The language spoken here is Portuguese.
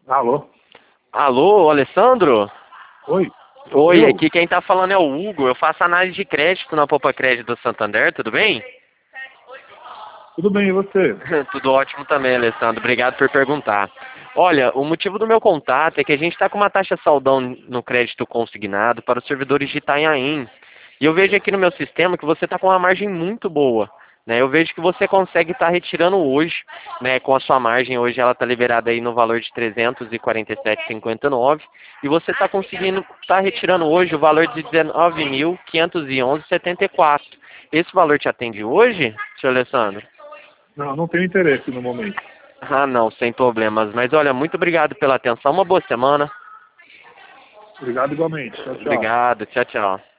Alô? Alô, Alessandro? Oi? Oi, Eu? aqui quem tá falando é o Hugo. Eu faço análise de crédito na Poupa Crédito do Santander, tudo bem? Tudo bem, e você? Tudo ótimo também, Alessandro. Obrigado por perguntar. Olha, o motivo do meu contato é que a gente está com uma taxa saldão no crédito consignado para os servidores de Itanhaém. E eu vejo aqui no meu sistema que você está com uma margem muito boa. Né? Eu vejo que você consegue estar retirando hoje, né, com a sua margem, hoje ela está liberada aí no valor de 347,59 e você está conseguindo estar retirando hoje o valor de 19.511,74. Esse valor te atende hoje, senhor Alessandro? Não, não tenho interesse no momento. Ah, não, sem problemas. Mas olha, muito obrigado pela atenção. Uma boa semana. Obrigado igualmente. Tchau, tchau. Obrigado. Tchau, tchau.